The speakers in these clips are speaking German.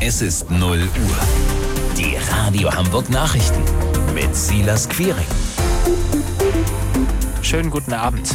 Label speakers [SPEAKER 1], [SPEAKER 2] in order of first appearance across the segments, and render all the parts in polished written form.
[SPEAKER 1] Es ist 0 Uhr. Die Radio Hamburg Nachrichten mit Silas Quiring.
[SPEAKER 2] Schönen guten Abend.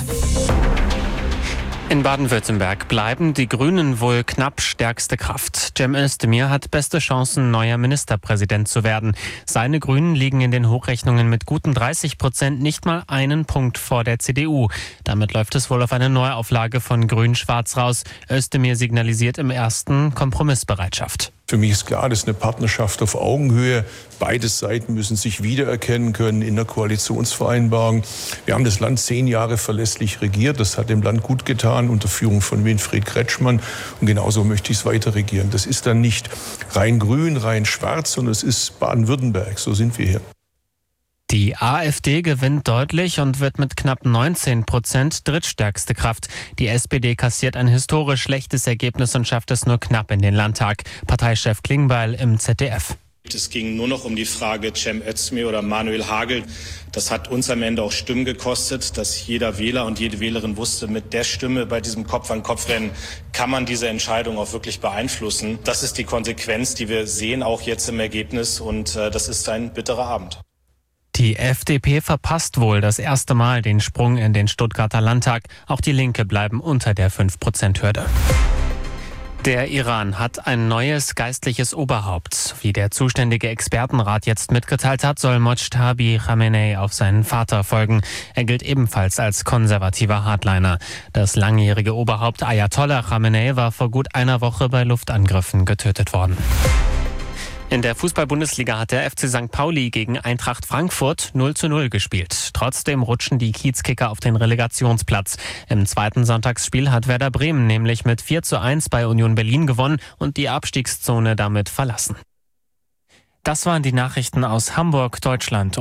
[SPEAKER 2] In Baden-Württemberg bleiben die Grünen wohl knapp stärkste Kraft. Cem Özdemir hat beste Chancen, neuer Ministerpräsident zu werden. Seine Grünen liegen in den Hochrechnungen mit guten 30% nicht mal einen Punkt vor der CDU. Damit läuft es wohl auf eine Neuauflage von Grün-Schwarz raus. Özdemir signalisiert im ersten Kompromissbereitschaft.
[SPEAKER 3] Für mich ist klar, das ist eine Partnerschaft auf Augenhöhe. Beide Seiten müssen sich wiedererkennen können in der Koalitionsvereinbarung. Wir haben das Land 10 Jahre verlässlich regiert. Das hat dem Land gut getan unter Führung von Winfried Kretschmann. Und genauso möchte ich es weiter regieren. Das ist dann nicht rein grün, rein schwarz, sondern es ist Baden-Württemberg. So sind wir hier.
[SPEAKER 2] Die AfD gewinnt deutlich und wird mit knapp 19% drittstärkste Kraft. Die SPD kassiert ein historisch schlechtes Ergebnis und schafft es nur knapp in den Landtag. Parteichef Klingbeil im ZDF.
[SPEAKER 4] Es ging nur noch um die Frage Cem Özdemir oder Manuel Hagel. Das hat uns am Ende auch Stimmen gekostet, dass jeder Wähler und jede Wählerin wusste, mit der Stimme bei diesem Kopf-an-Kopf-Rennen kann man diese Entscheidung auch wirklich beeinflussen. Das ist die Konsequenz, die wir sehen, auch jetzt im Ergebnis. Und das ist ein bitterer Abend.
[SPEAKER 2] Die FDP verpasst wohl das erste Mal den Sprung in den Stuttgarter Landtag. Auch die Linke bleiben unter der 5%-Hürde. Der Iran hat ein neues geistliches Oberhaupt. Wie der zuständige Expertenrat jetzt mitgeteilt hat, soll Mojtabi Khamenei auf seinen Vater folgen. Er gilt ebenfalls als konservativer Hardliner. Das langjährige Oberhaupt Ayatollah Khamenei war vor gut einer Woche bei Luftangriffen getötet worden. In der Fußball-Bundesliga hat der FC St. Pauli gegen Eintracht Frankfurt 0:0 gespielt. Trotzdem rutschen die Kiezkicker auf den Relegationsplatz. Im zweiten Sonntagsspiel hat Werder Bremen nämlich mit 4:1 bei Union Berlin gewonnen und die Abstiegszone damit verlassen. Das waren die Nachrichten aus Hamburg, Deutschland.